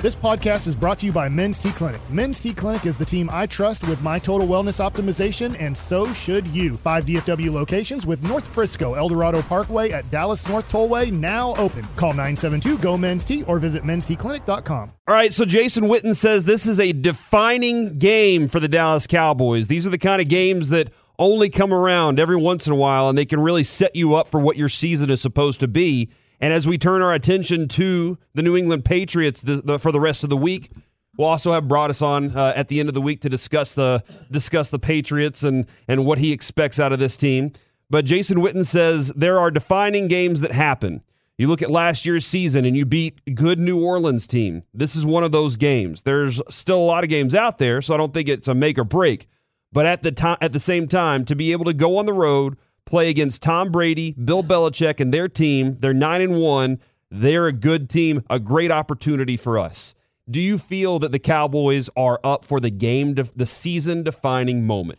This podcast is brought to you by Men's T Clinic. Men's T Clinic is the team I trust with my total wellness optimization, and so should you. 5 DFW locations with North Frisco, Eldorado Parkway at Dallas North Tollway now open. Call 972-GO-MEN'S-T or visit mensteclinic.com. All right, so Jason Witten says this is a defining game for the Dallas Cowboys. These are the kind of games that only come around every once in a while, and they can really set you up for what your season is supposed to be. And as we turn our attention to the New England Patriots for the rest of the week, we'll also have Broaddus on at the end of the week to discuss the Patriots and what he expects out of this team. But Jason Witten says there are defining games that happen. You look at last year's season and you beat a good New Orleans team. This is one of those games. There's still a lot of games out there, so I don't think it's a make or break. But at the same time, to be able to go on the road, play against Tom Brady, Bill Belichick, and their team. They're 9-1. They're a good team, a great opportunity for us. Do you feel that the Cowboys are up for the season-defining moment?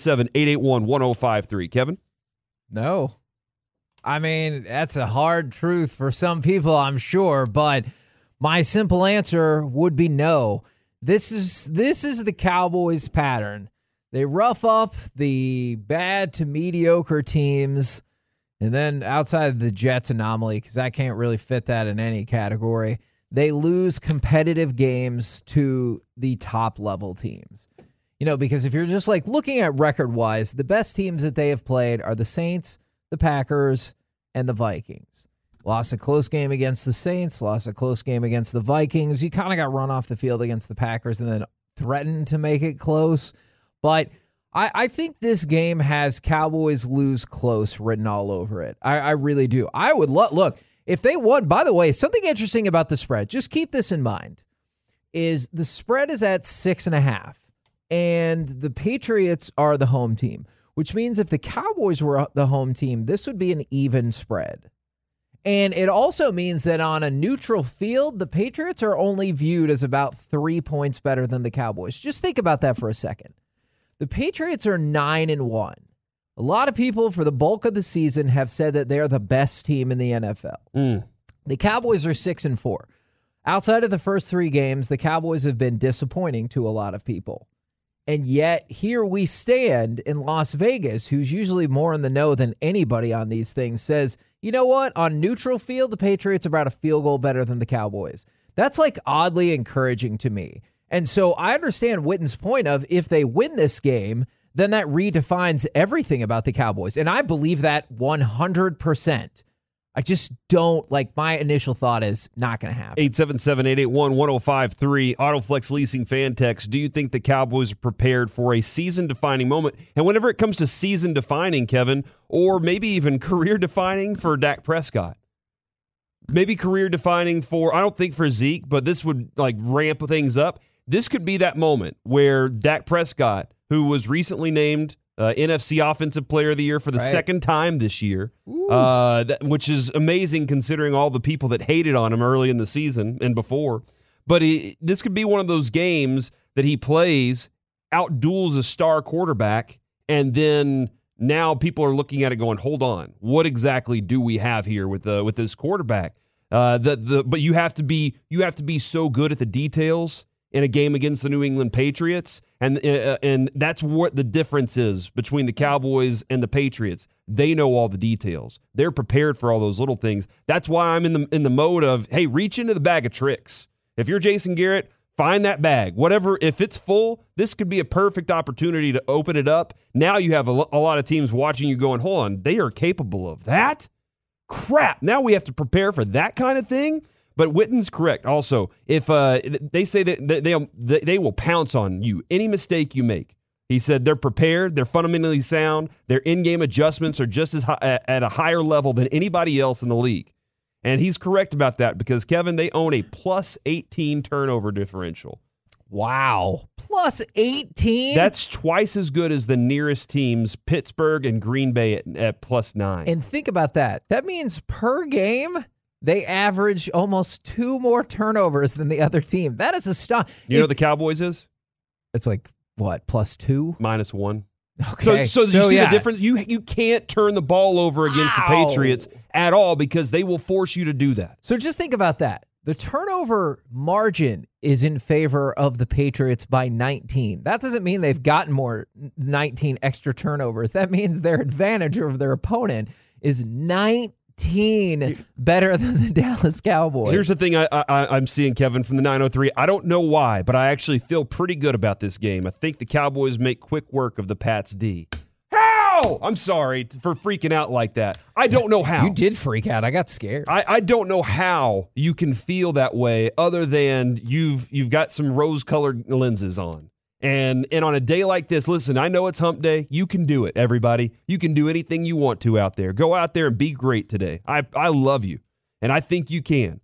877-881-1053. Kevin? No. I mean, that's a hard truth for some people, I'm sure, but my simple answer would be no. This is the Cowboys pattern. They rough up the bad to mediocre teams, and then outside of the Jets anomaly, because I can't really fit that in any category, they lose competitive games to the top-level teams. You know, because if you're just like looking at record-wise, the best teams that they have played are the Saints, the Packers, and the Vikings. Lost a close game against the Saints, lost a close game against the Vikings. You kind of got run off the field against the Packers and then threatened to make it close. But I think this game has Cowboys lose close written all over it. I really do. I would look, if they won, by the way, something interesting about the spread, just keep this in mind, is the spread is at 6.5, and the Patriots are the home team, which means if the Cowboys were the home team, this would be an even spread. And it also means that on a neutral field, the Patriots are only viewed as about 3 points better than the Cowboys. Just think about that for a second. The Patriots are 9-1. A lot of people for the bulk of the season have said that they're the best team in the NFL. The Cowboys are 6-4. Outside of the first 3 games, the Cowboys have been disappointing to a lot of people. And yet, here we stand in Las Vegas, who's usually more in the know than anybody on these things, says, you know what? On neutral field, the Patriots are about a field goal better than the Cowboys. That's like oddly encouraging to me. And so I understand Witten's point of if they win this game, then that redefines everything about the Cowboys. And I believe that 100%. I just don't, like, my initial thought is not going to happen. 877-881-1053, Autoflex Leasing Fan Text. Do you think the Cowboys are prepared for a season-defining moment? And whenever it comes to season-defining, Kevin, or maybe even career-defining for Dak Prescott, maybe career-defining for, I don't think for Zeke, but this would, like, ramp things up. This could be that moment where Dak Prescott, who was recently named NFC Offensive Player of the Year for the second time this year, which is amazing considering all the people that hated on him early in the season and before. But this could be one of those games that he plays, outduels a star quarterback, and then now people are looking at it going, hold on, what exactly do we have here with this quarterback? But you have to be so good at the details in a game against the New England Patriots, and that's what the difference is between the Cowboys and the Patriots. They know all the details. They're prepared for all those little things. That's why I'm in the mode of, hey, reach into the bag of tricks. If you're Jason Garrett, find that bag. Whatever, if it's full, this could be a perfect opportunity to open it up. Now you have a lot of teams watching you going, hold on, they are capable of that? Crap, now we have to prepare for that kind of thing? But Witten's correct. Also, if they say that they will pounce on you, any mistake you make. He said they're prepared, they're fundamentally sound, their in-game adjustments are just as high, at a higher level than anybody else in the league. And he's correct about that because, Kevin, they own a plus 18 turnover differential. Wow. Plus 18? That's twice as good as the nearest teams, Pittsburgh and Green Bay at plus 9. And think about that. That means per game, they average almost 2 more turnovers than the other team. That is a stop. You know what the Cowboys is? It's like, what, plus 2? Minus 1. Okay. So you see the difference? You can't turn the ball over against the Patriots at all because they will force you to do that. So just think about that. The turnover margin is in favor of the Patriots by 19. That doesn't mean they've gotten 19 extra turnovers. That means their advantage over their opponent is 19 better than the Dallas Cowboys. Here's the thing I'm seeing, Kevin, from the 903. I don't know why, but I actually feel pretty good about this game. I think the Cowboys make quick work of the Pats D. I'm sorry for freaking out like that. I don't know how. You did freak out. I got scared. I don't know how you can feel that way other than you've got some rose-colored lenses on. And on a day like this, listen, I know it's hump day. You can do it, everybody. You can do anything you want to out there. Go out there and be great today. I love you, and I think you can.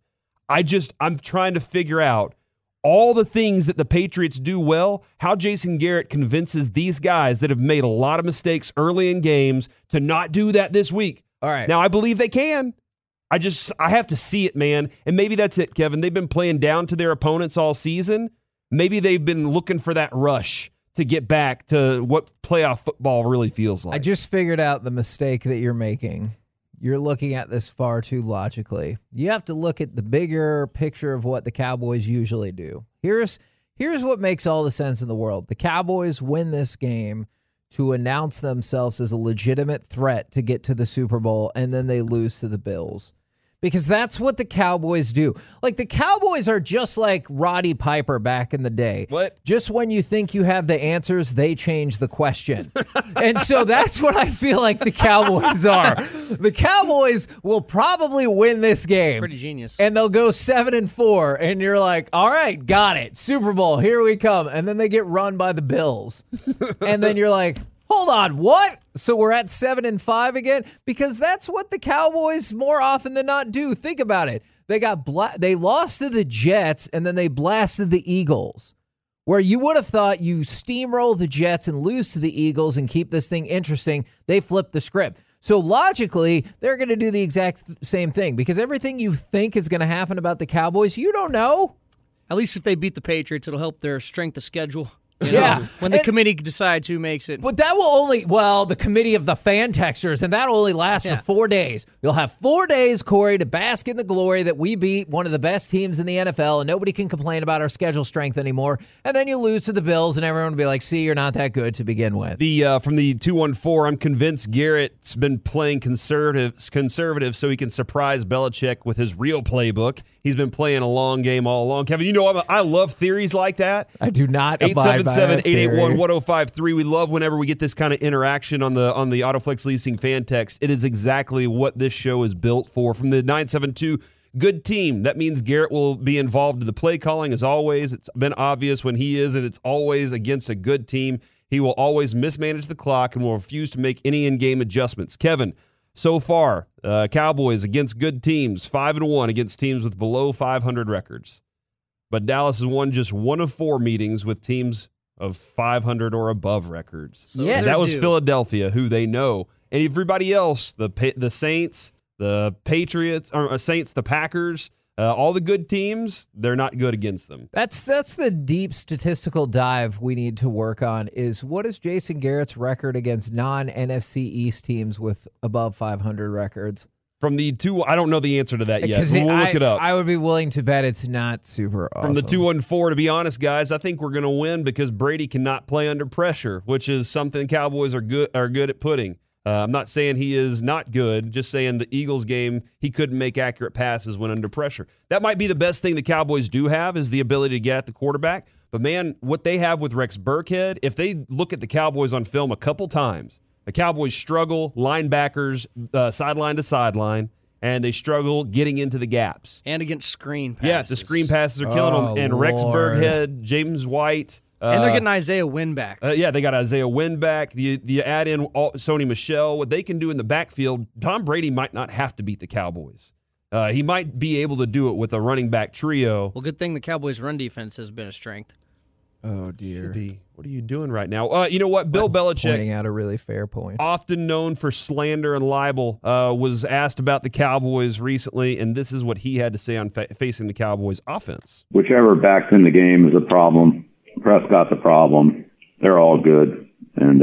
I'm trying to figure out all the things that the Patriots do well, how Jason Garrett convinces these guys that have made a lot of mistakes early in games to not do that this week. All right. Now, I believe they can. I have to see it, man. And maybe that's it, Kevin. They've been playing down to their opponents all season. Maybe they've been looking for that rush to get back to what playoff football really feels like. I just figured out the mistake that you're making. You're looking at this far too logically. You have to look at the bigger picture of what the Cowboys usually do. Here's what makes all the sense in the world. The Cowboys win this game to announce themselves as a legitimate threat to get to the Super Bowl, and then they lose to the Bills. Because that's what the Cowboys do. Like, the Cowboys are just like Roddy Piper back in the day. What? Just when you think you have the answers, they change the question. And so that's what I feel like the Cowboys are. The Cowboys will probably win this game. Pretty genius. And they'll go 7-4, and you're like, all right, got it. Super Bowl, here we come. And then they get run by the Bills. And then you're like, hold on, what? So we're at 7-5 again? Because that's what the Cowboys more often than not do. Think about it. They lost to the Jets, and then they blasted the Eagles. Where you would have thought you steamroll the Jets and lose to the Eagles and keep this thing interesting, they flipped the script. So logically, they're going to do the exact same thing, because everything you think is going to happen about the Cowboys, you don't know. At least if they beat the Patriots, it'll help their strength of schedule. Yeah. When the committee decides who makes it. But that will the committee of the fan texters, and that'll only last for 4 days. You'll have 4 days, Corey, to bask in the glory that we beat one of the best teams in the NFL, and nobody can complain about our schedule strength anymore. And then you lose to the Bills, and everyone will be like, see, you're not that good to begin with. From the 214, I'm convinced Garrett's been playing conservative so he can surprise Belichick with his real playbook. He's been playing a long game all along. Kevin, you know I love theories like that. I do not abide 877-881-1053. We love whenever we get this kind of interaction on the Autoflex Leasing fan text. It is exactly what this show is built for. From the 972, good team. That means Garrett will be involved in the play calling as always. It's been obvious when he is, and it's always against a good team. He will always mismanage the clock and will refuse to make any in-game adjustments. Kevin, so far, Cowboys against good teams, 5-1 against teams with below 500 records. But Dallas has won just 1 of 4 meetings with teams of 500 or above records. So yeah, that was Philadelphia, who they know. And everybody else, the Saints, the Patriots, or Saints, the Packers, all the good teams, they're not good against them. That's the deep statistical dive we need to work on is what is Jason Garrett's record against non-NFC East teams with above 500 records? From the two, I don't know the answer to that yet. We'll look it up. I would be willing to bet it's not super awesome. From the 214, to be honest, guys, I think we're going to win because Brady cannot play under pressure, which is something Cowboys are good at putting. I'm not saying he is not good, just saying the Eagles game, he couldn't make accurate passes when under pressure. That might be the best thing the Cowboys do have is the ability to get at the quarterback. But, man, what they have with Rex Burkhead, if they look at the Cowboys on film a couple times, the Cowboys struggle linebackers sideline to sideline, and they struggle getting into the gaps. And against screen passes. Yeah, the screen passes are killing them. And Rex Burkhead, James White. And they're getting Isaiah Wynn back. Yeah, they got Isaiah Wynn back. You add in Sony Michel. What they can do in the backfield, Tom Brady might not have to beat the Cowboys. He might be able to do it with a running back trio. Well, good thing the Cowboys' run defense has been a strength. Oh, dear. What are you doing right now? You know what? Bill Belichick, pointing out a really fair point, often known for slander and libel, was asked about the Cowboys recently, and this is what he had to say on facing the Cowboys offense. Whichever backs in the game is a problem. Prescott's a problem. They're all good, and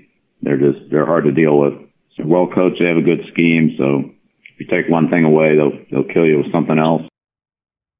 they're hard to deal with. So well coached, they have a good scheme. So if you take one thing away, they'll kill you with something else.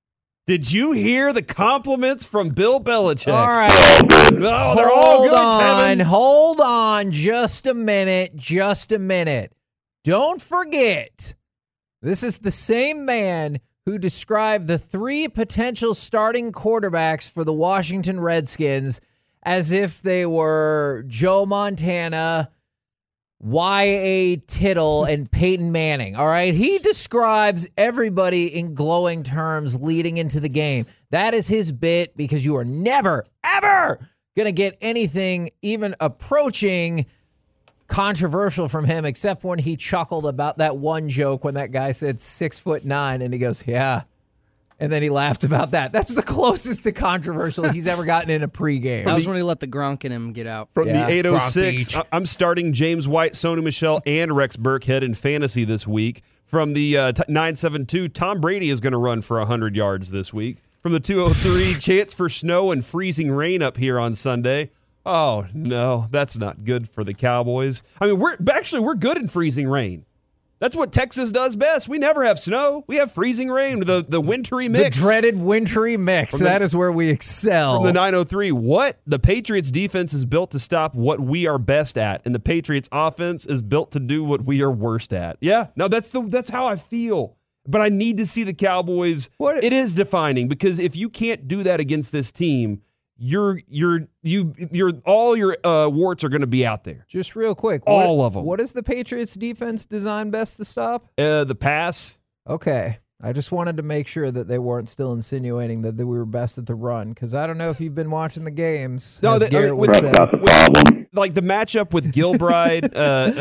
Did you hear the compliments from Bill Belichick? All right. Oh, they're all good, Kevin. Hold on just a minute. Don't forget, this is the same man who described the 3 potential starting quarterbacks for the Washington Redskins as if they were Joe Montana, Y.A. Tittle, and Peyton Manning. All right. He describes everybody in glowing terms leading into the game. That is his bit, because you are never, ever going to get anything even approaching controversial from him, except when he chuckled about that one joke when that guy said 6'9", and he goes, yeah. And then he laughed about that. That's the closest to controversial he's ever gotten in a pregame. That was when he let the Gronk in him get out. From Yeah, the 806, Gronk Beach. I'm starting James White, Sony Michel, and Rex Burkhead in fantasy this week. From the 972, Tom Brady is going to run for 100 yards this week. From the 203, chance for snow and freezing rain up here on Sunday. Oh, no, that's not good for the Cowboys. I mean, we're good in freezing rain. That's what Texas does best. We never have snow. We have freezing rain, the wintry mix. The dreaded wintry mix. That is where we excel. From the 903, what? The Patriots defense is built to stop what we are best at, and the Patriots offense is built to do what we are worst at. Yeah, no, that's how I feel. But I need to see the Cowboys. It is defining, because if you can't do that against this team, all your warts are going to be out there. Just real quick. All of them. What is the Patriots defense designed best to stop? The pass. Okay. I just wanted to make sure that they weren't still insinuating that we were best at the run, because I don't know if you've been watching the games. No, as Garrett would say. That's the problem. Like the matchup with Gilbride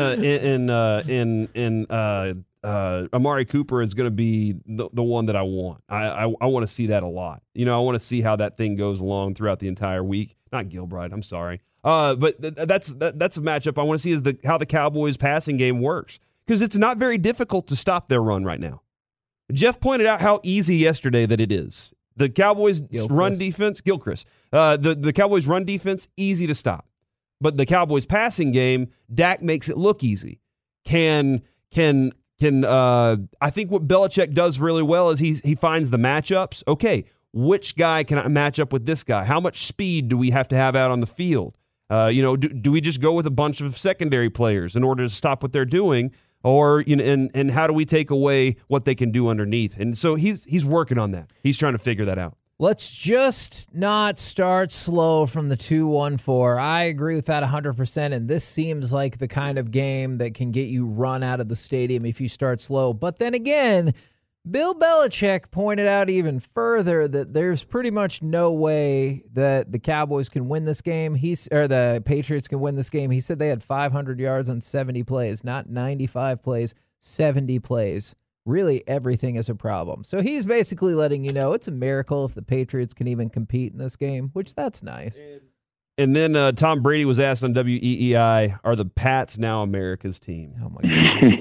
Amari Cooper is going to be the one that I want. I want to see that a lot. You know, I want to see how that thing goes along throughout the entire week. Not Gilbride, I'm sorry. But that's a matchup I want to see, is how the Cowboys passing game works, because it's not very difficult to stop their run right now. Jeff pointed out how easy yesterday that it is. The Cowboys run defense, Gilchrist. The Cowboys run defense, easy to stop. But the Cowboys passing game, Dak makes it look easy. I think what Belichick does really well is he finds the matchups. Okay, which guy can I match up with this guy? How much speed do we have to have out on the field? Do we just go with a bunch of secondary players in order to stop what they're doing? Or, and how do we take away what they can do underneath? And so he's working on that. He's trying to figure that out. Let's just not start slow from the 2-1-4. I agree with that 100%, and this seems like the kind of game that can get you run out of the stadium if you start slow. But then again, Bill Belichick pointed out even further that there's pretty much no way that the Cowboys can win this game. Or the Patriots can win this game. He said they had 500 yards on 70 plays, not 95 plays, 70 plays. Really, everything is a problem. So he's basically letting you know it's a miracle if the Patriots can even compete in this game, which that's nice. And then Tom Brady was asked on WEEI, are the Pats now America's team? Oh, my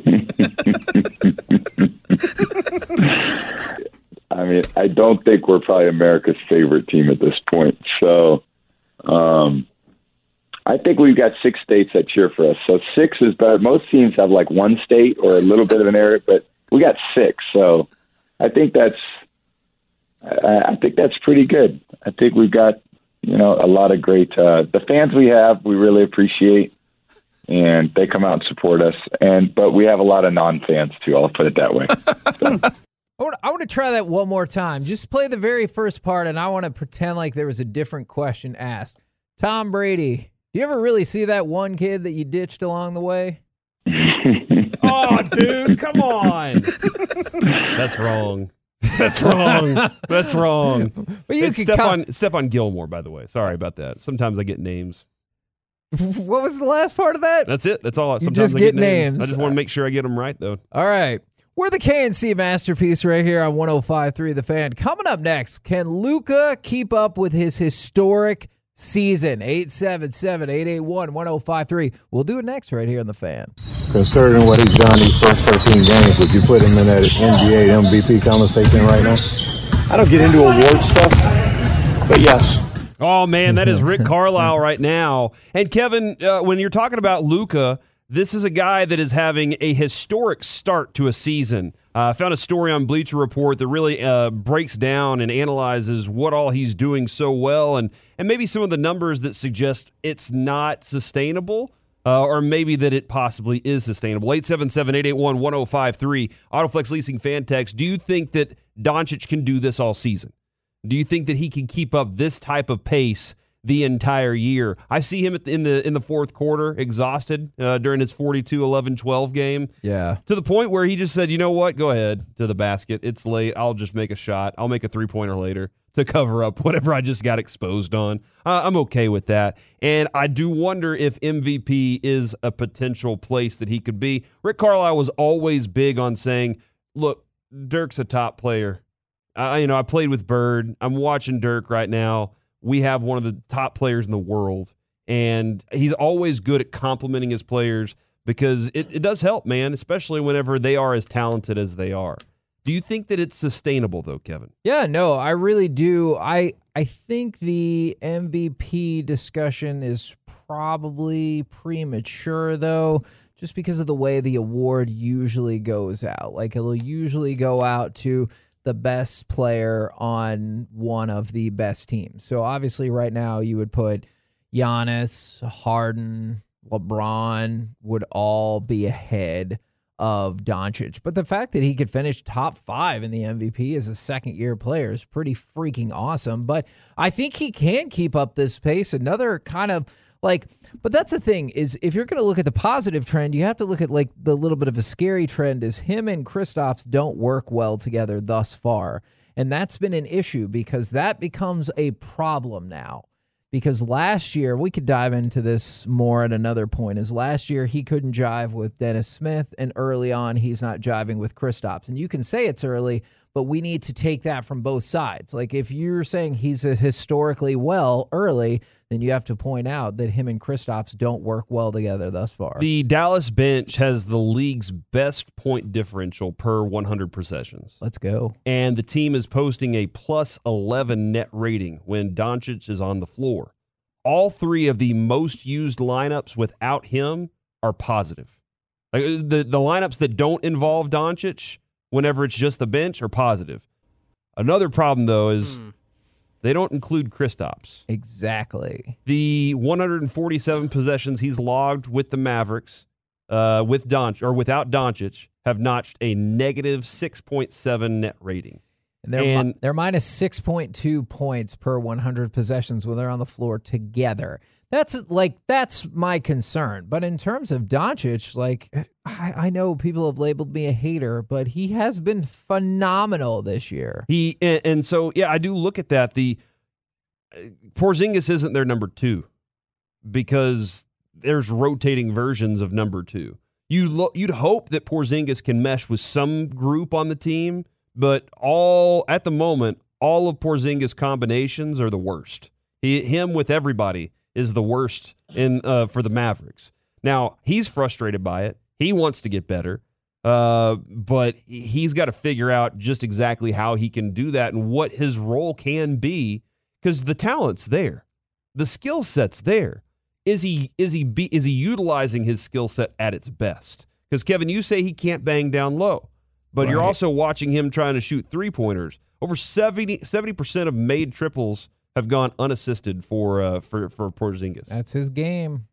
God. I mean, I don't think we're probably America's favorite team at this point. So I think we've got 6 states that cheer for us. So 6 is better. Most teams have like 1 state or a little bit of an area, but we got 6. So I think that's pretty good. I think we've got, a lot of great, the fans we have, we really appreciate, and they come out and support us. But we have a lot of non-fans too. I'll put it that way. So. I want to try that one more time. Just play the very first part, and I want to pretend like there was a different question asked. Tom Brady, do you ever really see that one kid that you ditched along the way? Oh, dude, come on. That's wrong. That's wrong. That's wrong. But you it's Stephon Gilmore, by the way. Sorry about that. Sometimes I get names. What was the last part of that? That's it. That's all. You just get names. I just want to make sure I get them right, though. All right. We're the KNC Masterpiece right here on 105.3 The Fan. Coming up next, can Luka keep up with his historic season? 877-881-1053. We'll do it next right here on The Fan. Considering what he's done these first 13 games, would you put him in that NBA MVP conversation right now? I don't get into award stuff, but yes. Oh, man, that is Rick Carlisle right now. And, Kevin, when you're talking about Luka, this is a guy that is having a historic start to a season. I found a story on Bleacher Report that really breaks down and analyzes what all he's doing so well and maybe some of the numbers that suggest it's not sustainable or maybe that it possibly is sustainable. 877-881-1053, Autoflex Leasing Fan Text. Do you think that Doncic can do this all season? Do you think that he can keep up this type of pace the entire year? I see him in the fourth quarter exhausted during his 42-11-12 game. Yeah. To the point where he just said, you know what, go ahead to the basket. It's late. I'll just make a shot. I'll make a three-pointer later to cover up whatever I just got exposed on. I'm okay with that. And I do wonder if MVP is a potential place that he could be. Rick Carlisle was always big on saying, look, Dirk's a top player. I played with Bird. I'm watching Dirk right now. We have one of the top players in the world, and he's always good at complimenting his players because it does help, man, especially whenever they are as talented as they are. Do you think that it's sustainable, though, Kevin? Yeah, no, I really do. I think the MVP discussion is probably premature, though, just because of the way the award usually goes out. Like, it'll usually go out to the best player on one of the best teams. So obviously right now you would put Giannis, Harden, LeBron would all be ahead of Doncic. But the fact that he could finish top 5 in the MVP as a second-year player is pretty freaking awesome. But I think he can keep up this pace. Another kind of but that's the thing is if you're going to look at the positive trend, you have to look at like the little bit of a scary trend is him and Kristaps don't work well together thus far. And that's been an issue because that becomes a problem now. Because last year, we could dive into this more at another point, is last year he couldn't jive with Dennis Smith, and early on he's not jiving with Kristaps. And you can say it's early, but we need to take that from both sides. Like if you're saying he's historically well early, then you have to point out that him and Kristaps don't work well together thus far. The Dallas bench has the league's best point differential per 100 possessions. Let's go. And the team is posting a plus 11 net rating when Doncic is on the floor. All three of the most used lineups without him are positive. Like the lineups that don't involve Doncic, whenever it's just the bench, are positive. Another problem, though, is they don't include Kristaps. Exactly. The 147 possessions he's logged with the Mavericks with Doncic or without Doncic have notched a negative 6.7 net rating. And they're minus 6.2 points per 100 possessions when they're on the floor together. That's my concern. But in terms of Doncic, I know people have labeled me a hater, but he has been phenomenal this year. So I do look at that. The Porzingis isn't their number 2 because there's rotating versions of number 2. You'd hope that Porzingis can mesh with some group on the team, but at the moment, all of Porzingis' combinations are the worst. Him with everybody is the worst for the Mavericks. Now, he's frustrated by it. He wants to get better, but he's got to figure out just exactly how he can do that and what his role can be because the talent's there. The skill set's there. Is he utilizing his skill set at its best? Because, Kevin, you say he can't bang down low, but You're also watching him trying to shoot three-pointers. Over 70% of made triples have gone unassisted for Porzingis. That's his game.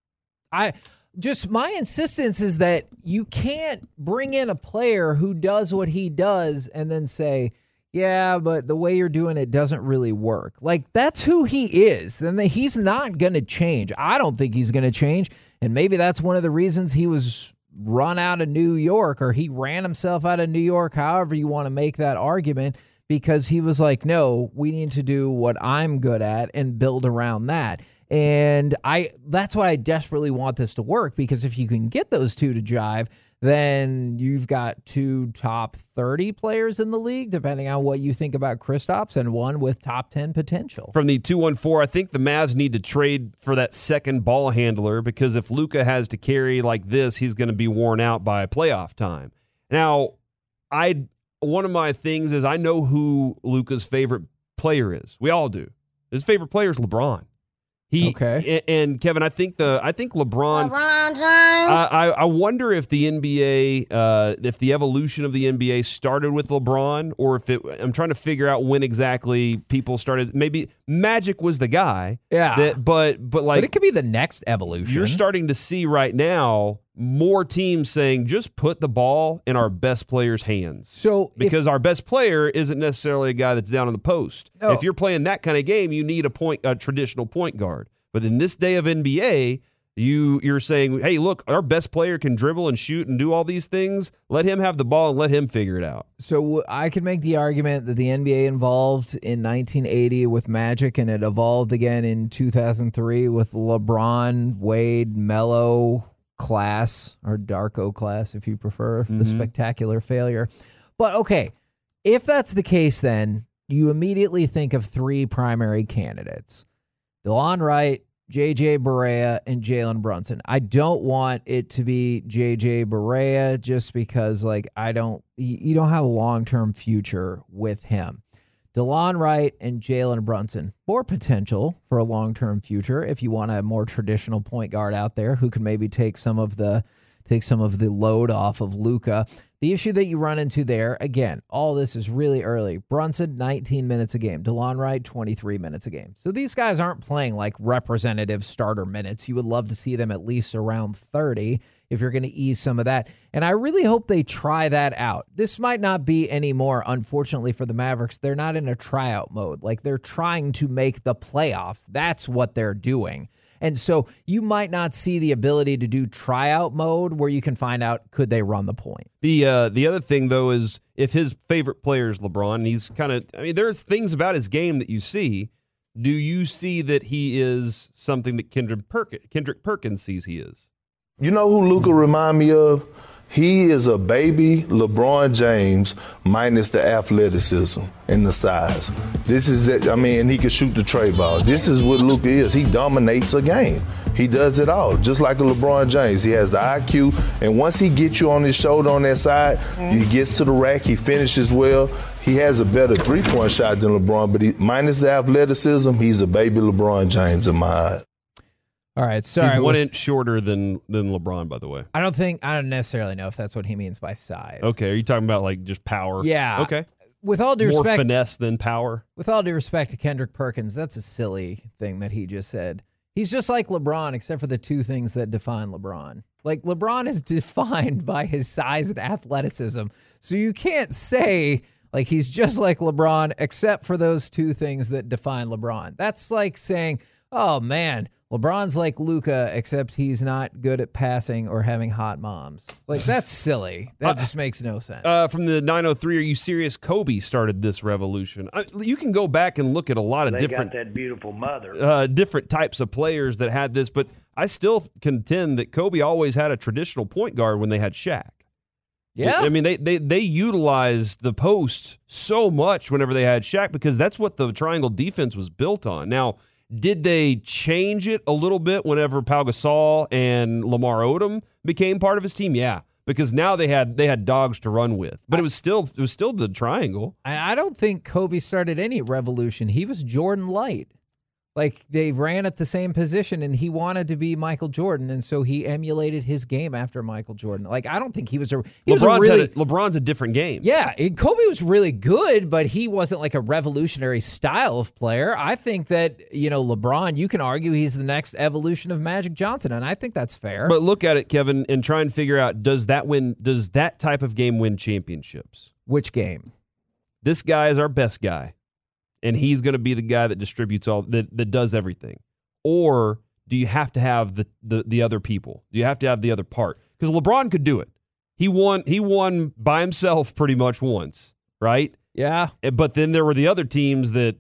My insistence is that you can't bring in a player who does what he does and then say, yeah, but the way you're doing it doesn't really work. Like, that's who he is. And he's not going to change. I don't think he's going to change. And maybe that's one of the reasons he was run out of New York, or he ran himself out of New York, however you want to make that argument, because he was like, no, we need to do what I'm good at and build around that. And that's why I desperately want this to work, because if you can get those two to jive, then you've got two top 30 players in the league, depending on what you think about Kristaps, and one with top 10 potential. From the 214, I think the Mavs need to trade for that second ball handler, because if Luka has to carry like this, he's going to be worn out by playoff time. Now, one of my things is I know who Luka's favorite player is. We all do. His favorite player is LeBron. Okay. And Kevin, I think LeBron James. I wonder if the NBA, if the evolution of the NBA started with LeBron, or if I'm trying to figure out when exactly people started. Maybe Magic was the guy. Yeah. But it could be the next evolution. You're starting to see right now more teams saying just put the ball in our best player's hands. So because our best player isn't necessarily a guy that's down on the post. No. If you're playing that kind of game, you need a traditional point guard. But in this day of NBA, you're saying, hey, look, our best player can dribble and shoot and do all these things. Let him have the ball and let him figure it out. So I could make the argument that the NBA evolved in 1980 with Magic, and it evolved again in 2003 with LeBron, Wade, Melo class, or Darko class, if you prefer, the spectacular failure. But okay, if that's the case, then you immediately think of three primary candidates: DeLon Wright, J.J. Barea, and Jalen Brunson. I don't want it to be J.J. Barea just because, you don't have a long-term future with him. DeLon Wright and Jalen Brunson, more potential for a long-term future if you want a more traditional point guard out there who can maybe take some of the load off of Luka. The issue that you run into there, again, all this is really early. Brunson, 19 minutes a game. DeLon Wright, 23 minutes a game. So these guys aren't playing like representative starter minutes. You would love to see them at least around 30 if you're going to ease some of that. And I really hope they try that out. This might not be anymore, unfortunately, for the Mavericks. They're not in a tryout mode. Like, they're trying to make the playoffs. That's what they're doing. And so you might not see the ability to do tryout mode where you can find out, could they run the point? The other thing, though, is if his favorite player is LeBron, he's there's things about his game that you see. Do you see that he is something that Kendrick Perkins sees he is? You know who Luka remind me of? He is a baby LeBron James minus the athleticism and the size. This is it. I mean, and he can shoot the tray ball. This is what Luka is. He dominates a game. He does it all, just like a LeBron James. He has the IQ, and once he gets you on his shoulder on that side, he gets to the rack, he finishes well. He has a better three-point shot than LeBron, but minus the athleticism, he's a baby LeBron James in my eyes. All right, sorry. He's 1 inch shorter than LeBron, by the way. I don't necessarily know if that's what he means by size. Okay, are you talking about like just power? Yeah. Okay. With all due respect, more finesse than power. With all due respect to Kendrick Perkins, that's a silly thing that he just said. He's just like LeBron, except for the two things that define LeBron. Like, LeBron is defined by his size and athleticism, so you can't say like he's just like LeBron, except for those two things that define LeBron. That's like saying, oh man, LeBron's like Luka, except he's not good at passing or having hot moms. Like, that's silly. That just makes no sense. From the 903, are you serious? Kobe started this revolution. You can go back and look at a lot of different. They got that beautiful mother. Different types of players that had this, but I still contend that Kobe always had a traditional point guard when they had Shaq. Yeah. I mean, they utilized the post so much whenever they had Shaq because that's what the triangle defense was built on. Now, did they change it a little bit whenever Pau Gasol and Lamar Odom became part of his team? Yeah, because now they had dogs to run with. But it was still the triangle. I don't think Kobe started any revolution. He was Jordan Light. Like, they ran at the same position, and he wanted to be Michael Jordan, and so he emulated his game after Michael Jordan. Like, I don't think he was a... LeBron's a different game. Yeah, Kobe was really good, but he wasn't like a revolutionary style of player. I think that, LeBron, you can argue he's the next evolution of Magic Johnson, and I think that's fair. But look at it, Kevin, and try and figure out, does that type of game win championships? Which game? This guy is our best guy. And he's going to be the guy that distributes all that does everything, or do you have to have the other people? Do you have to have the other part? Because LeBron could do it. He won by himself pretty much once, right? Yeah. But then there were the other teams that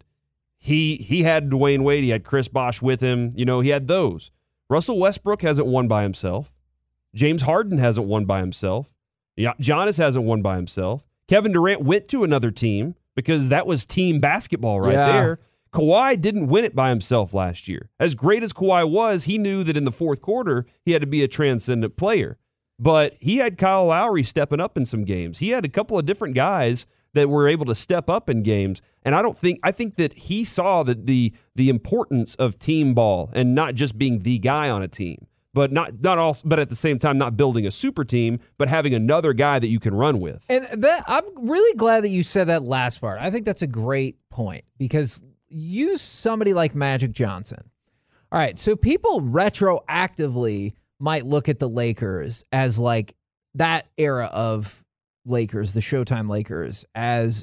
he had Dwayne Wade, he had Chris Bosh with him. He had those. Russell Westbrook hasn't won by himself. James Harden hasn't won by himself. Giannis hasn't won by himself. Kevin Durant went to another team, because that was team basketball there. Kawhi didn't win it by himself last year. As great as Kawhi was, he knew that in the fourth quarter, he had to be a transcendent player. But he had Kyle Lowry stepping up in some games. He had a couple of different guys that were able to step up in games. And I think that he saw that the importance of team ball and not just being the guy on a team, but but at the same time not building a super team, but having another guy that you can run with. And I'm really glad that you said that last part. I think that's a great point because use somebody like Magic Johnson. All right, so people retroactively might look at the Lakers as like that era of Lakers, the Showtime Lakers, as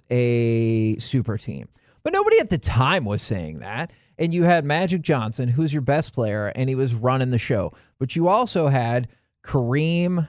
a super team. But nobody at the time was saying that. And you had Magic Johnson, who's your best player, and he was running the show. But you also had Kareem,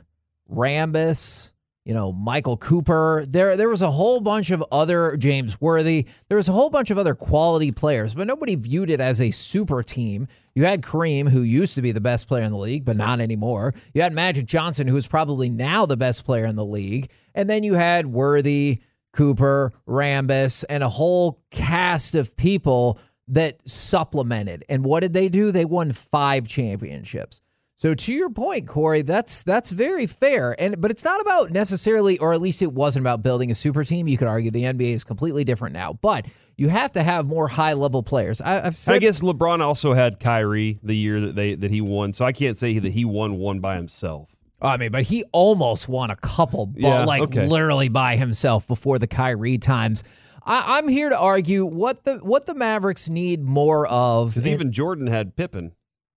Rambis, Michael Cooper. There was a whole bunch of other, James Worthy. There was a whole bunch of other quality players, but nobody viewed it as a super team. You had Kareem, who used to be the best player in the league, but not anymore. You had Magic Johnson, who is probably now the best player in the league. And then you had Worthy, Cooper, Rambis, and a whole cast of people that supplemented. And what did they do? They won 5 championships. So to your point, Corey, that's very fair. But it's not about necessarily, or at least it wasn't about building a super team. You could argue the NBA is completely different now, but you have to have more high-level players. I guess LeBron also had Kyrie the year that he won, so I can't say that he won one by himself. I mean, but he almost won a couple, literally by himself before the Kyrie times. I'm here to argue what the Mavericks need more of. Because even Jordan had Pippen.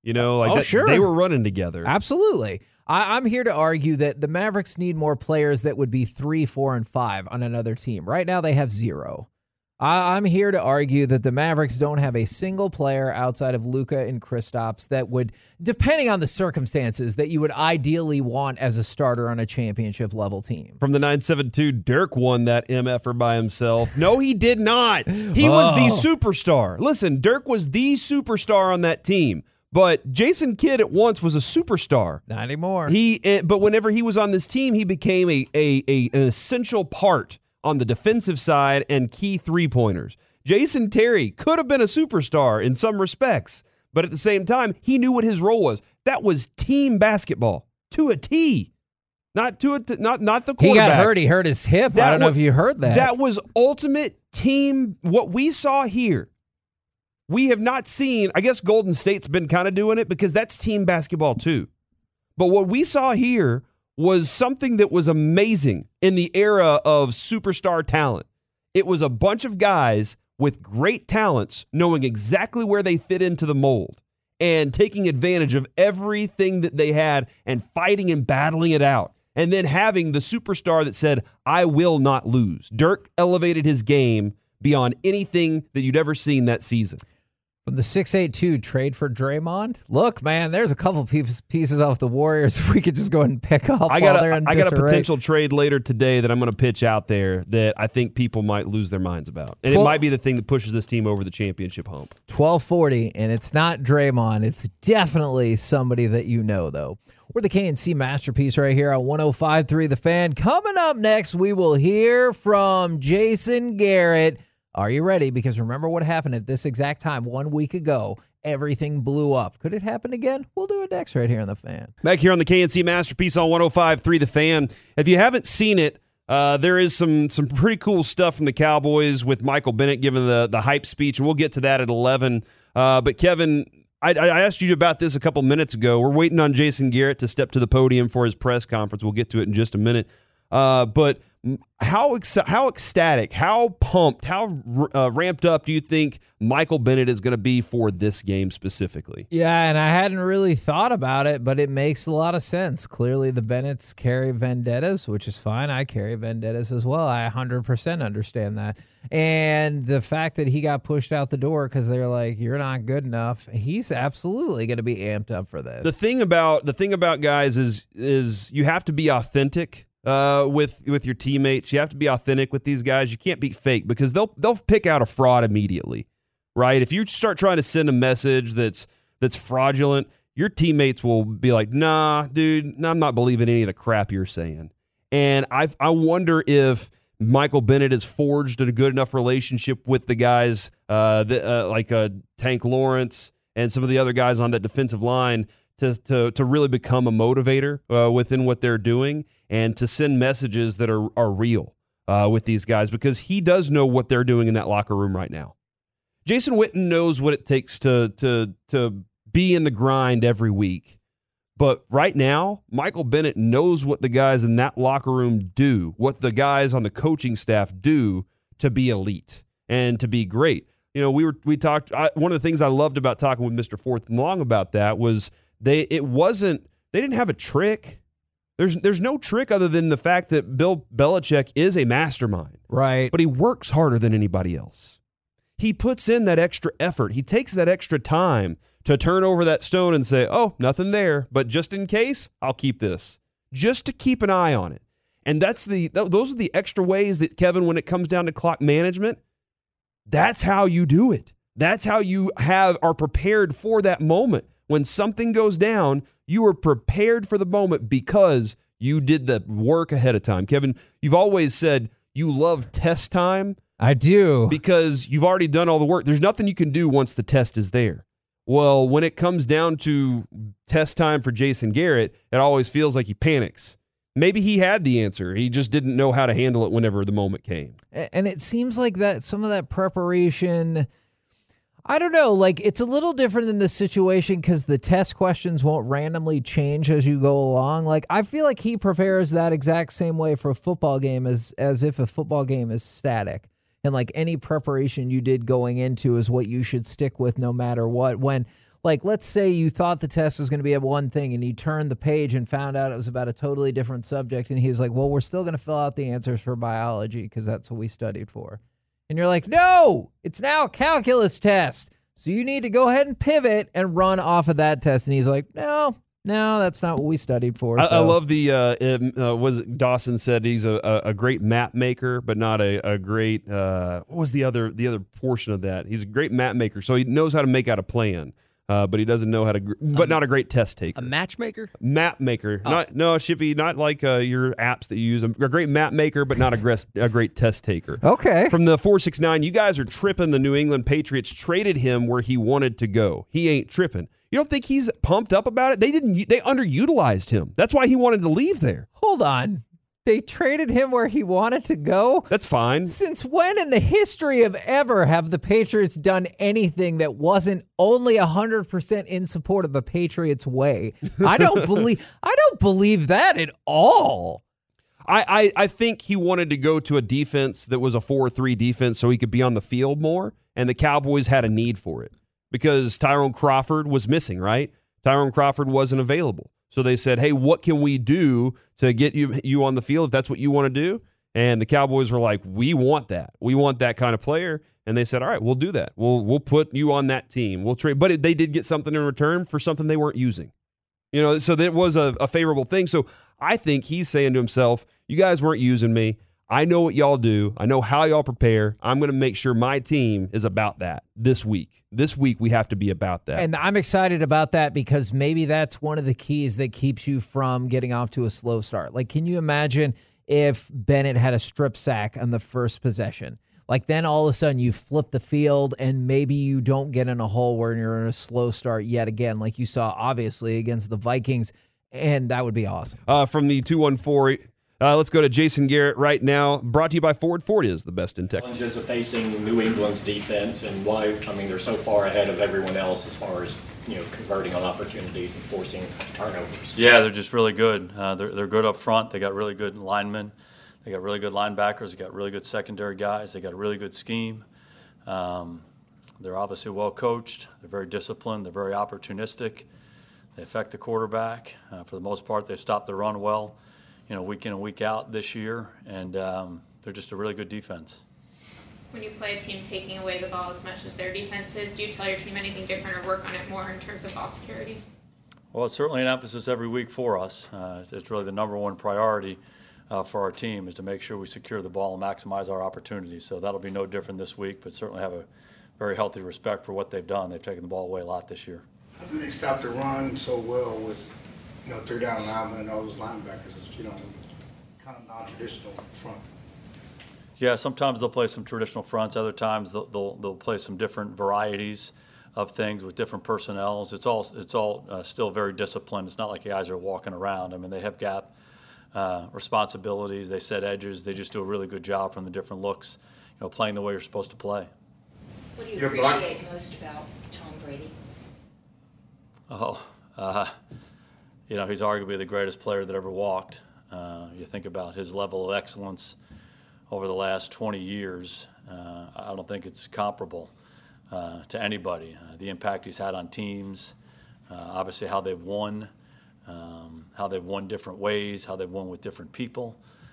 Sure. They were running together. Absolutely. I'm here to argue that the Mavericks need more players that would be 3, 4, and 5 on another team. Right now, they have 0. I'm here to argue that the Mavericks don't have a single player outside of Luka and Kristaps that would, depending on the circumstances, that you would ideally want as a starter on a championship-level team. From the 972, Dirk won that MFer by himself. No, he did not. He was the superstar. Listen, Dirk was the superstar on that team. But Jason Kidd at once was a superstar. Not anymore. But whenever he was on this team, he became an essential part on the defensive side and key three-pointers. Jason Terry could have been a superstar in some respects, but at the same time, he knew what his role was. That was team basketball to a T. Not the quarterback. He got hurt. He hurt his hip. I don't know if you heard that. That was ultimate team. What we saw here. We have not seen, I guess Golden State's been kind of doing it because that's team basketball too. But what we saw here was something that was amazing in the era of superstar talent. It was a bunch of guys with great talents knowing exactly where they fit into the mold and taking advantage of everything that they had and fighting and battling it out. And then having the superstar that said, I will not lose. Dirk elevated his game beyond anything that you'd ever seen that season. From the 682 trade for Draymond. Look, man, there's a couple pieces off the Warriors. If we could just go ahead and pick up. I got a potential trade later today that I'm going to pitch out there that I think people might lose their minds about. And it might be the thing that pushes this team over the championship hump. 1240, and it's not Draymond. It's definitely somebody that you know, though. We're the KNC Masterpiece right here on 105.3 The Fan. Coming up next, we will hear from Jason Garrett. Are you ready? Because remember what happened at this exact time 1 week ago. Everything blew up. Could it happen again? We'll do it next right here on The Fan. Back here on the KNC Masterpiece on 105.3 The Fan. If you haven't seen it, there is some pretty cool stuff from the Cowboys with Michael Bennett giving the hype speech, and we'll get to that at 11. But Kevin, I asked you about this a couple minutes ago. We're waiting on Jason Garrett to step to the podium for his press conference. We'll get to it in just a minute. But how ecstatic, how pumped, how ramped up do you think Michael Bennett is going to be for this game specifically? Yeah, and I hadn't really thought about it, but it makes a lot of sense. Clearly, the Bennetts carry vendettas, which is fine. I carry vendettas as well. I 100% understand that. And the fact that he got pushed out the door because they're like, you're not good enough, he's absolutely going to be amped up for this. The thing about guys is you have to be authentic. With your teammates, you have to be authentic with these guys. You can't be fake because they'll pick out a fraud immediately, right? If you start trying to send a message that's fraudulent, your teammates will be like, "Nah, dude, I'm not believing any of the crap you're saying." And I wonder if Michael Bennett has forged a good enough relationship with the guys like Tank Lawrence and some of the other guys on that defensive line to really become a motivator within what they're doing and to send messages that are real. with these guys because he does know what they're doing in that locker room right now. Jason Witten knows what it takes to be in the grind every week. But right now, Michael Bennett knows what the guys in that locker room do, what the guys on the coaching staff do to be elite and to be great. You know, we talked. One of the things I loved about talking with Mr. Fourth and Long about that was they didn't have a trick. There's no trick other than the fact that Bill Belichick is a mastermind, right? But he works harder than anybody else. He puts in that extra effort. He takes that extra time to turn over that stone and say, "Oh, nothing there, but just in case, I'll keep this," just to keep an eye on it. And those are the extra ways that, Kevin, when it comes down to clock management, that's how you do it. That's how you are prepared for that moment. When something goes down, you are prepared for the moment because you did the work ahead of time. Kevin, you've always said you love test time. I do. Because you've already done all the work. There's nothing you can do once the test is there. Well, when it comes down to test time for Jason Garrett, it always feels like he panics. Maybe he had the answer. He just didn't know how to handle it whenever the moment came. And it seems like that some of that preparation, I don't know, like it's a little different than the situation because the test questions won't randomly change as you go along. Like I feel like he prepares that exact same way for a football game as if a football game is static. And like any preparation you did going into is what you should stick with no matter what. When, like, let's say you thought the test was going to be about one thing and you turned the page and found out it was about a totally different subject. And he was like, well, we're still going to fill out the answers for biology because that's what we studied for. And you're like, no, it's now a calculus test. So you need to go ahead and pivot and run off of that test. And he's like, no, that's not what we studied for. I love was Dawson said he's a great map maker, but not a great, what was the other portion of that? He's a great map maker. So he knows how to make out a plan. But he doesn't know how to, but not a great test taker. A matchmaker? Map maker. Oh. Shippy, not like your apps that you use. A great map maker, but not a great test taker. Okay. From the 469, you guys are tripping. The New England Patriots traded him where he wanted to go. He ain't tripping. You don't think he's pumped up about it? They underutilized him. That's why he wanted to leave there. Hold on. They traded him where he wanted to go? That's fine. Since when in the history of ever have the Patriots done anything that wasn't only 100% in support of the Patriots way? I don't believe that at all. I think he wanted to go to a defense that was a 4-3 defense so he could be on the field more, and the Cowboys had a need for it because Tyrone Crawford was missing, right? Tyrone Crawford wasn't available. So they said, hey, what can we do to get you on the field if that's what you want to do? And the Cowboys were like, we want that. We want that kind of player. And they said, all right, we'll do that. We'll put you on that team. We'll trade. But they did get something in return for something they weren't using. You know, so that was a favorable thing. So I think he's saying to himself, you guys weren't using me. I know what y'all do. I know how y'all prepare. I'm going to make sure my team is about that this week. This week we have to be about that. And I'm excited about that because maybe that's one of the keys that keeps you from getting off to a slow start. Like, can you imagine if Bennett had a strip sack on the first possession? Like, then all of a sudden you flip the field and maybe you don't get in a hole where you're in a slow start yet again, like you saw obviously against the Vikings, and that would be awesome. From the 214, let's go to Jason Garrett right now. Brought to you by Ford. Ford is the best in Texas. Challenges of facing New England's defense and why, they're so far ahead of everyone else as far as, converting on opportunities and forcing turnovers. Yeah, they're just really good. They're good up front. They got really good linemen. They got really good linebackers. They got really good secondary guys. They got a really good scheme. They're obviously well coached. They're very disciplined. They're very opportunistic. They affect the quarterback. For the most part, they've stopped the run well, week in and week out this year, and they're just a really good defense. When you play a team taking away the ball as much as their defense is, do you tell your team anything different or work on it more in terms of ball security? Well, it's certainly an emphasis every week for us. It's really the number one priority for our team is to make sure we secure the ball and maximize our opportunities. So that'll be no different this week, but certainly have a very healthy respect for what they've done. They've taken the ball away a lot this year. How do they stop the run so well with, third down linemen and all those linebackers, kind of non-traditional front? Yeah, sometimes they'll play some traditional fronts. Other times they'll play some different varieties of things with different personnels. It's all still very disciplined. It's not like guys are walking around. They have gap responsibilities. They set edges. They just do a really good job from the different looks, playing the way you're supposed to play. What do you appreciate most about Tom Brady? He's arguably the greatest player that ever walked. You think about his level of excellence over the last 20 years. I don't think it's comparable to anybody. The impact he's had on teams, obviously how they've won different ways, how they've won with different people.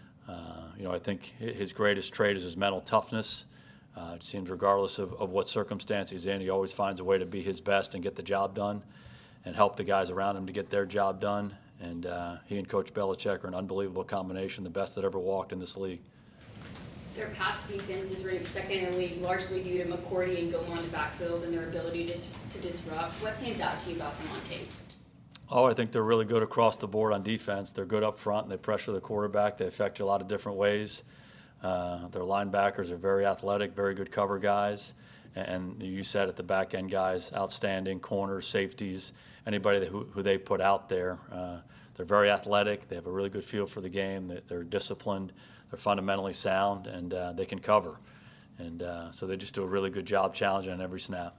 I think his greatest trait is his mental toughness. It seems regardless of what circumstance he's in, he always finds a way to be his best and get the job done and help the guys around him to get their job done. And he and Coach Belichick are an unbelievable combination, the best that ever walked in this league. Their pass defense is ranked second in the league, largely due to McCourty and Gilmore in the backfield and their ability to disrupt. What stands out to you about them on tape? I think they're really good across the board on defense. They're good up front, and they pressure the quarterback. They affect you a lot of different ways. Their linebackers are very athletic, very good cover guys. And you said at the back end guys, outstanding corners, safeties, anybody who they put out there. They're very athletic. They have a really good feel for the game. They're disciplined. They're fundamentally sound, and they can cover. And so they just do a really good job challenging on every snap.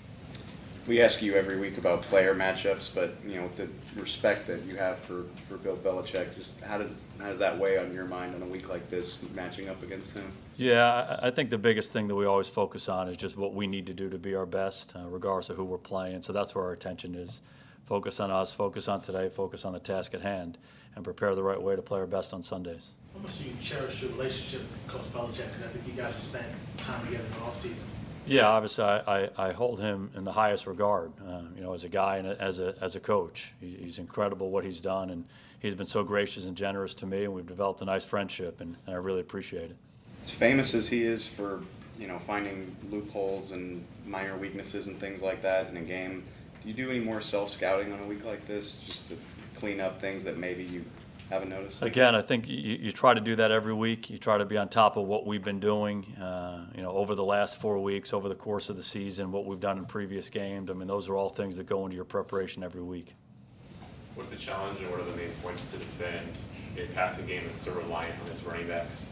We ask you every week about player matchups, but with the respect that you have for Bill Belichick, just how does that weigh on your mind on a week like this, matching up against him? Yeah, I think the biggest thing that we always focus on is just what we need to do to be our best, regardless of who we're playing. So that's where our attention is. Focus on us, focus on today, focus on the task at hand, and prepare the right way to play our best on Sundays. How much do you cherish your relationship with Coach Belichick? Because I think you guys have spent time together in the offseason. Yeah, obviously I hold him in the highest regard, as a guy and as a coach. He's incredible what he's done, and he's been so gracious and generous to me, and we've developed a nice friendship, and I really appreciate it. As famous as he is for, finding loopholes and minor weaknesses and things like that in a game, do you do any more self-scouting on a week like this just to clean up things that maybe you haven't noticed? Again, I think you try to do that every week. You try to be on top of what we've been doing, over the last 4 weeks, over the course of the season, what we've done in previous games. I mean, those are all things that go into your preparation every week. What's the challenge and what are the main points to defend a passing game that's so reliant on its running backs?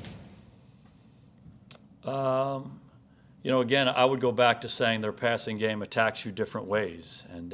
Again, I would go back to saying their passing game attacks you different ways. And,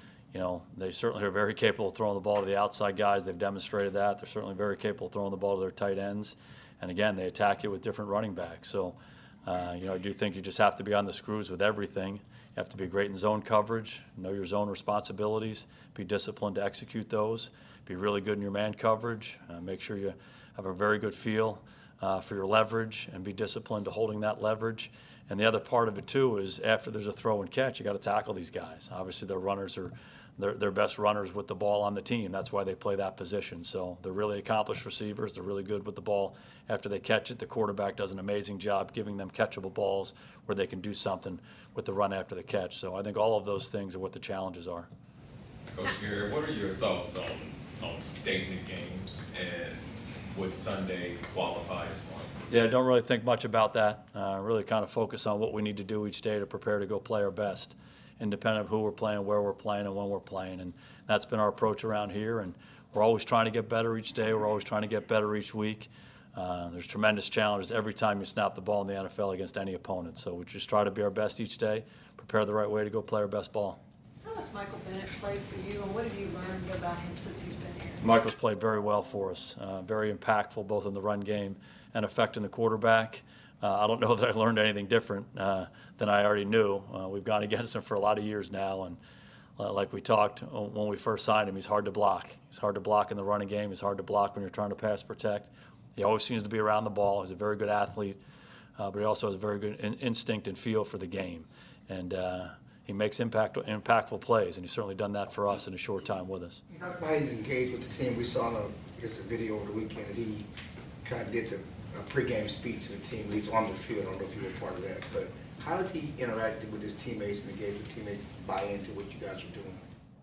they certainly are very capable of throwing the ball to the outside guys. They've demonstrated that. They're certainly very capable of throwing the ball to their tight ends. And, again, they attack you with different running backs. So, I do think you just have to be on the screws with everything. You have to be great in zone coverage, know your zone responsibilities, be disciplined to execute those, be really good in your man coverage, make sure you have a very good feel for your leverage and be disciplined to holding that leverage. And the other part of it, too, is after there's a throw and catch, you got to tackle these guys. Obviously, their runners are they're best runners with the ball on the team. That's why they play that position. So they're really accomplished receivers. They're really good with the ball. After they catch it, the quarterback does an amazing job giving them catchable balls where they can do something with the run after the catch. So I think all of those things are what the challenges are. Coach Gary, what are your thoughts on statement games and would Sunday qualify as one? Yeah, I don't really think much about that. Really kind of focus on what we need to do each day to prepare to go play our best, independent of who we're playing, where we're playing, and when we're playing. And that's been our approach around here. And we're always trying to get better each day. We're always trying to get better each week. There's tremendous challenges every time you snap the ball in the NFL against any opponent. So we just try to be our best each day, prepare the right way to go play our best ball. How has Michael Bennett played for you, and what have you learned about him since he's been here? Michael's played very well for us, very impactful both in the run game and affecting the quarterback. I don't know that I learned anything different than I already knew. We've gone against him for a lot of years now, and like we talked when we first signed him, he's hard to block. He's hard to block in the running game. He's hard to block when you're trying to pass protect. He always seems to be around the ball. He's a very good athlete, but he also has a very good instinct and feel for the game. And he makes impactful plays, and he's certainly done that for us in a short time with us. How he's engaged with the team? We saw a video over the weekend that he kind of did the pregame speech to the team, at least on the field. I don't know if you were part of that, but how has he interacted with his teammates and engaged with teammates to buy into what you guys are doing?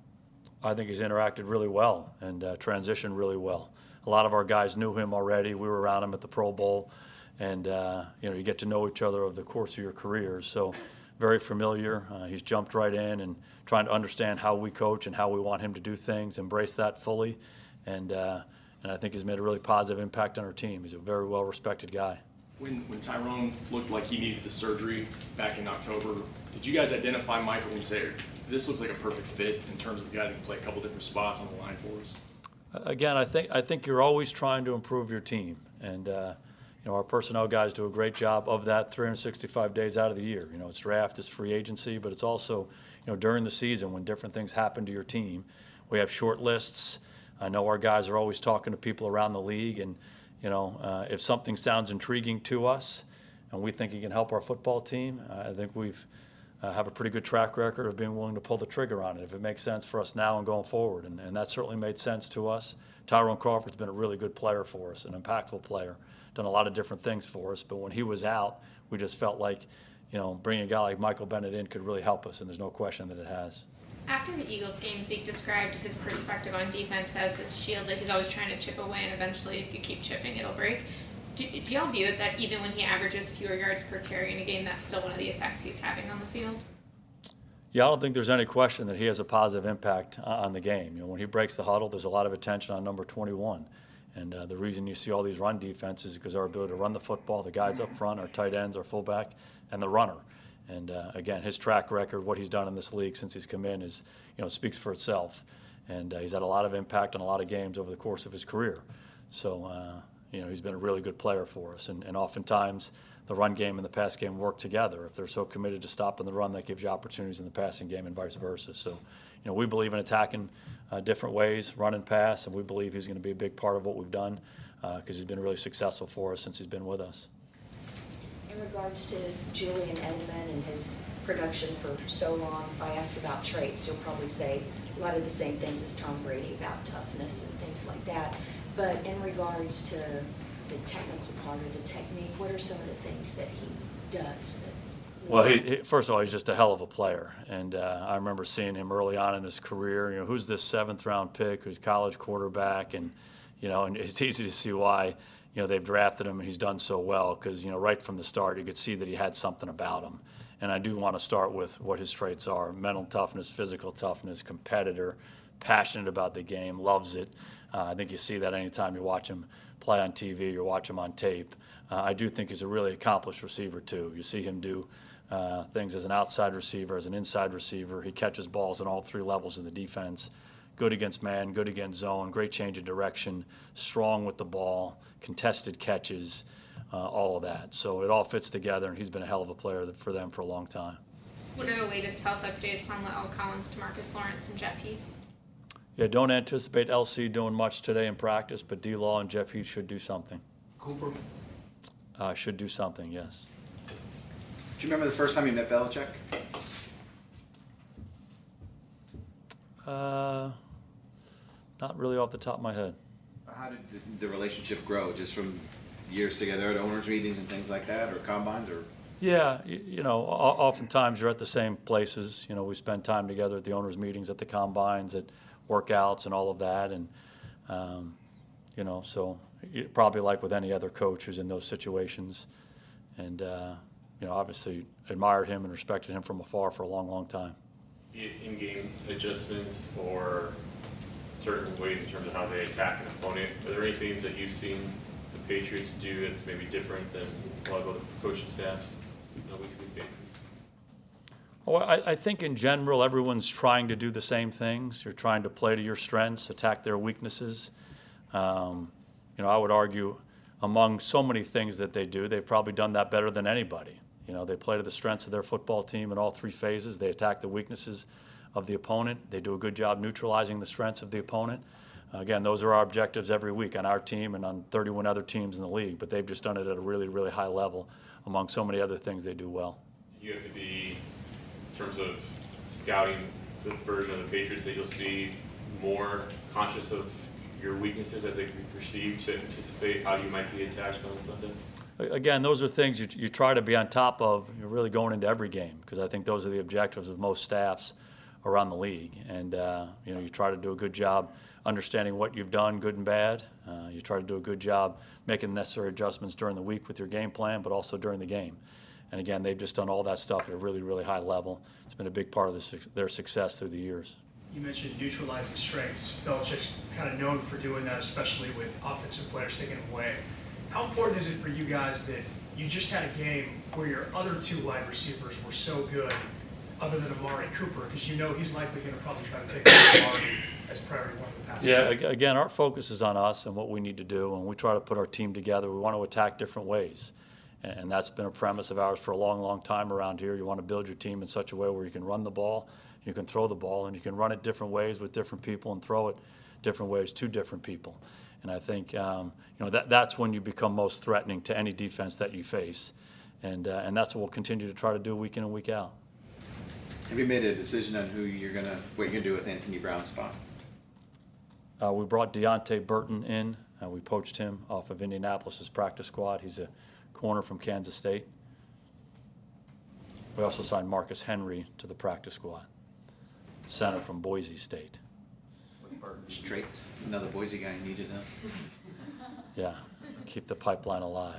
I think he's interacted really well and transitioned really well. A lot of our guys knew him already. We were around him at the Pro Bowl, and you get to know each other over the course of your careers. So very familiar. He's jumped right in and trying to understand how we coach and how we want him to do things, embrace that fully, and And I think he's made a really positive impact on our team. He's a very well-respected guy. When Tyrone looked like he needed the surgery back in October, did you guys identify Michael and say, this looks like a perfect fit in terms of a guy that can play a couple different spots on the line for us? Again, I think you're always trying to improve your team. And, our personnel guys do a great job of that 365 days out of the year. It's draft, it's free agency, but it's also, during the season when different things happen to your team. We have short lists. I know our guys are always talking to people around the league, and if something sounds intriguing to us and we think he can help our football team, I think we've have a pretty good track record of being willing to pull the trigger on it if it makes sense for us now and going forward. And that certainly made sense to us. Tyrone Crawford's been a really good player for us, an impactful player, done a lot of different things for us. But when he was out, we just felt like, bringing a guy like Michael Bennett in could really help us, and there's no question that it has. After the Eagles game, Zeke described his perspective on defense as this shield, like he's always trying to chip away, and eventually if you keep chipping, it'll break. Do y'all view it that even when he averages fewer yards per carry in a game, that's still one of the effects he's having on the field? Yeah, I don't think there's any question that he has a positive impact on the game. When he breaks the huddle, there's a lot of attention on number 21. And the reason you see all these run defenses is because our ability to run the football, the guys up front, our tight ends, our fullback, and the runner. And again, his track record, what he's done in this league since he's come in is, speaks for itself. And he's had a lot of impact on a lot of games over the course of his career. So, he's been a really good player for us. And oftentimes, the run game and the pass game work together. If they're so committed to stopping the run, that gives you opportunities in the passing game and vice versa. So, we believe in attacking different ways, run and pass, and we believe he's going to be a big part of what we've done because he's been really successful for us since he's been with us. In regards to Julian Edelman and his production for so long, if I ask about traits, you'll probably say a lot of the same things as Tom Brady about toughness and things like that. But in regards to the technical part of the technique, what are some of the things that he does? Well, first of all, he's just a hell of a player. And I remember seeing him early on in his career. Who's this 7th-round pick who's college quarterback? And, and it's easy to see why, they've drafted him and he's done so well because, right from the start, you could see that he had something about him. And I do want to start with what his traits are: mental toughness, physical toughness, competitor, passionate about the game, loves it. I think you see that anytime you watch him play on TV or watch him on tape. I do think he's a really accomplished receiver, too. You see him do things as an outside receiver, as an inside receiver. He catches balls at all 3 levels of the defense. Good against man, good against zone, great change of direction, strong with the ball, contested catches, all of that. So it all fits together, and he's been a hell of a player for them for a long time. What are the latest health updates on La'el Collins, DeMarcus Lawrence, and Jeff Heath? Yeah, don't anticipate LC doing much today in practice, but D-Law and Jeff Heath should do something. Cooper? Should do something, yes. Do you remember the first time you met Belichick? Not really off the top of my head. How did the relationship grow? Just from years together at owners' meetings and things like that, or combines, or? Yeah, oftentimes you're at the same places. We spend time together at the owners' meetings, at the combines, at workouts, and all of that. And so probably like with any other coach who's in those situations. And obviously admired him and respected him from afar for a long, long time. In-game adjustments or certain ways in terms of how they attack an opponent, are there any things that you've seen the Patriots do that's maybe different than a lot of other coaching staffs on a week-to-week basis? Well, I think in general everyone's trying to do the same things. You're trying to play to your strengths, attack their weaknesses. I would argue among so many things that they do, they've probably done that better than anybody. They play to the strengths of their football team in all 3 phases. They attack the weaknesses of the opponent. They do a good job neutralizing the strengths of the opponent. Again, those are our objectives every week on our team and on 31 other teams in the league, but they've just done it at a really, really high level among so many other things they do well. You have to be, in terms of scouting the version of the Patriots that you'll see, more conscious of your weaknesses as they can be perceived to anticipate how you might be attacked on Sunday? Again, those are things you try to be on top of. You're really going into every game because I think those are the objectives of most staffs around the league. And, you try to do a good job understanding what you've done, good and bad. You try to do a good job making the necessary adjustments during the week with your game plan, but also during the game. And, again, they've just done all that stuff at a really, really high level. It's been a big part of their success through the years. You mentioned neutralizing strengths. Belichick's kind of known for doing that, especially with offensive players taken away. How important is it for you guys that you just had a game where your other two wide receivers were so good, other than Amari Cooper, because you know he's likely going to probably try to take Amari as priority one of the pass. Yeah, again, our focus is on us and what we need to do, and we try to put our team together. We want to attack different ways, and that's been a premise of ours for a long, long time around here. You want to build your team in such a way where you can run the ball, you can throw the ball, and you can run it different ways with different people and throw it different ways to different people. And I think that's when you become most threatening to any defense that you face, and that's what we'll continue to try to do week in and week out. Have you made a decision on what you're gonna do with Anthony Brown's spot? We brought Deontay Burton in. We poached him off of Indianapolis's practice squad. He's a corner from Kansas State. We also signed Marcus Henry to the practice squad, center from Boise State. Straight, another Boise guy needed him. Yeah, keep the pipeline alive.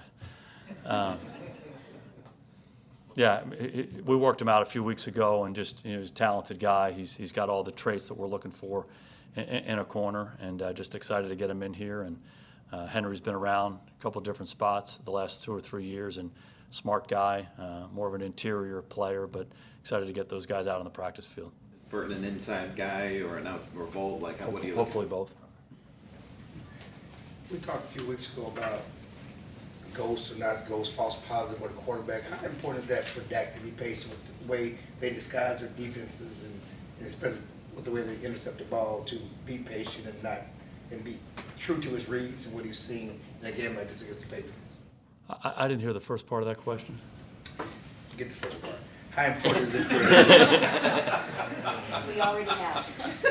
We worked him out a few weeks ago, and just he's a talented guy. He's got all the traits that we're looking for in a corner, and just excited to get him in here. And Henry's been around a couple of different spots the last 2 or 3 years, and smart guy, more of an interior player, but excited to get those guys out on the practice field. Burton an inside guy or an out or both? Like, what do you? Hopefully both. We talked a few weeks ago about ghosts or not ghosts, false positive with a quarterback. How important is that for Dak to be patient with the way they disguise their defenses and especially with the way they intercept the ball, to be patient and be true to his reads and what he's seeing in a game like this against the Patriots? I didn't hear the first part of that question. Get the first part. How important is it for We already have.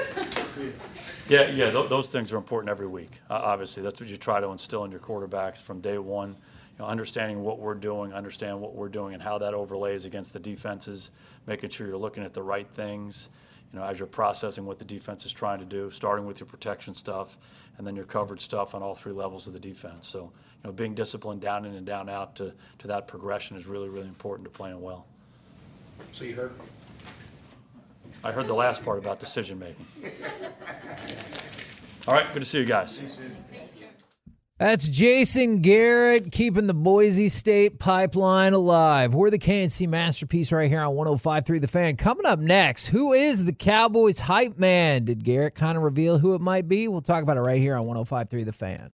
Yeah, those things are important every week. Obviously, that's what you try to instill in your quarterbacks from day one. Understanding what we're doing, and how that overlays against the defenses, making sure you're looking at the right things, as you're processing what the defense is trying to do, starting with your protection stuff, and then your coverage stuff on all 3 levels of the defense. So, being disciplined down in and down out to that progression is really, really important to playing well. So you heard me? I heard the last part about decision making. All right, good to see you guys. That's Jason Garrett keeping the Boise State pipeline alive. We're the KNC Masterpiece right here on 105.3 The Fan. Coming up next, who is the Cowboys hype man? Did Garrett kind of reveal who it might be? We'll talk about it right here on 105.3 The Fan.